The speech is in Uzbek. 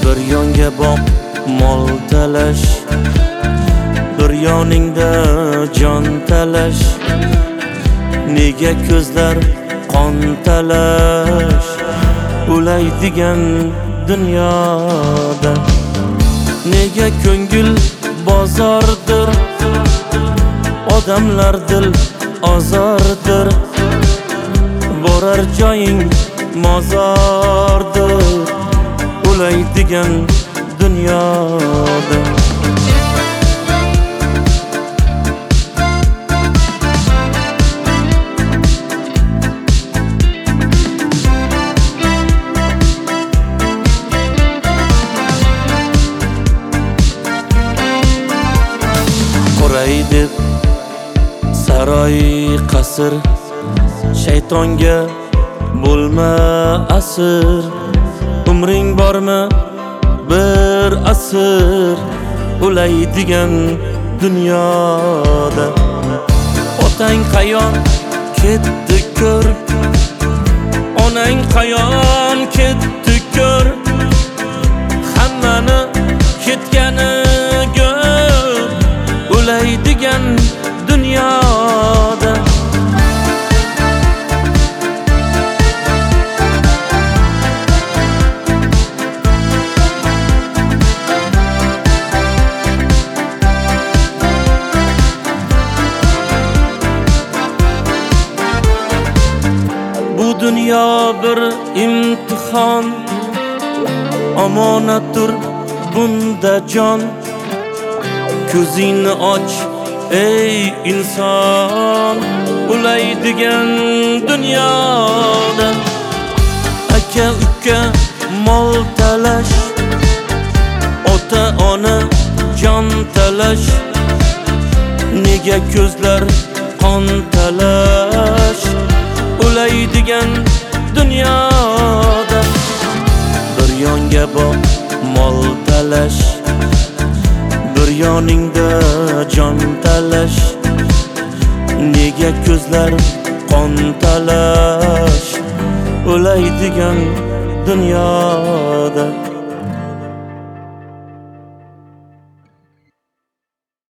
Bir yonga boq mol talash, bir yoningda jon talash. Nega ko'zlar qon talash, o'laydigan dunyoda. Nega ko'ngil bozordir, odamlar dil ozordir. Borar joying mozordir, o'laydigan dunyoda. Quray deb saroy qasr, shaytonga bo'lma asir. Umring bormi bir asr, o'laydigan dunyoda. Otang qayon ketdi ko'r, onang qayon ketdi ko'r. Hammani ketgani gör, o'laydigan dunyoda. Bu dunyo bir imtihon, omonatdir bunda jon. Ko'zingni och ey inson, o'laydigan dunyoda. Aka uka mol talash, ota ona jon talash. Nega ko'zlar qon talash, o'laydigan dunyoda. Bir yonga boq mol talash, bir yoningda jon talash. Nega ko'zlar qon talash, o'laydigan dunyoda.